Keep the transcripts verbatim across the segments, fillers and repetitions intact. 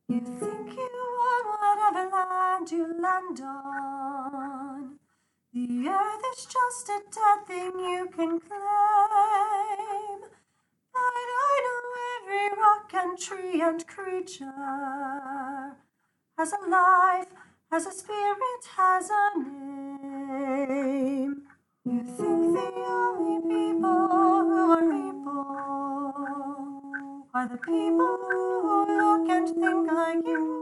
You think you own whatever land you land on. The earth is just a dead thing you can claim. But I know every rock and tree and creature has a life, has a spirit, has a name. You think the only people who are people are the people who look and think like you.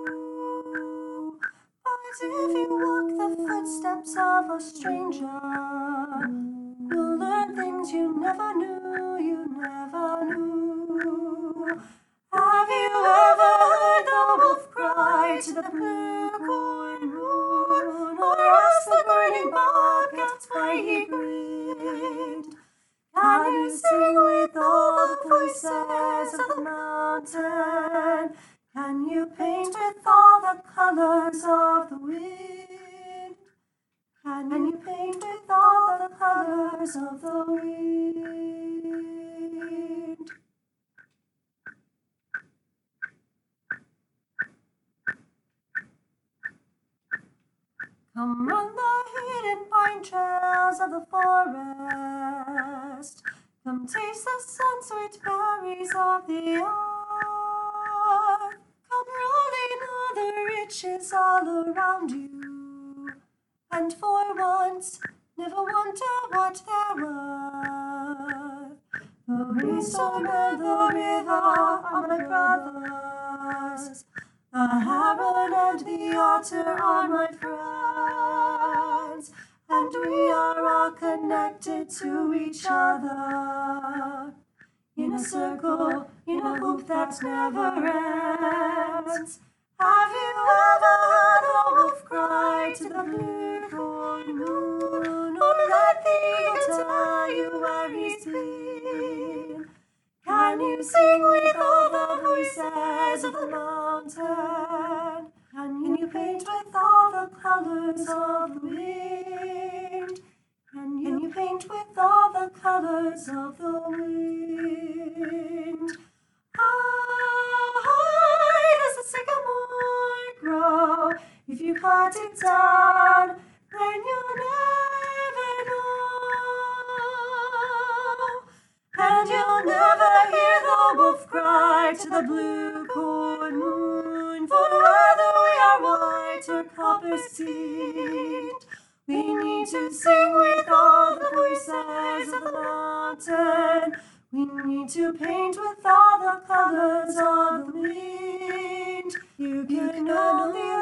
But if you walk the footsteps of a stranger, you'll learn things you never knew, you never knew. Have you ever heard the wolf cry to the blue corn moon, or asked the burning bobcat why he grieved? Can you sing with all the voices of the mountain? Can you paint with all the colors of the wind? Can you paint with all the colors of the wind? Come run the hidden pine trails of the forest. Come taste the sun-sweet berries of the earth. Come rolling all the riches all around you. And for once, never wonder what they're worth. The rainstorm and the river are my brothers. The heron and the otter are my friends. And we are all connected to each other. In a circle, in a hoop that never ends. Have you ever heard the wolf cry to the blue corn moon, or let the eagle tell you where he's been? Can you sing with all the voices of the mountain? Can you paint with all the colors of the wind? Can you paint with all the colors of the wind? High does the sycamore grow. If you cut it down, then you'll never know. And you'll never hear the wolf cry to the blue corn moon. For whether we are white or copper seed, we need to sing with all the voices of the mountain. We need to paint with all the colors of the wind. You can only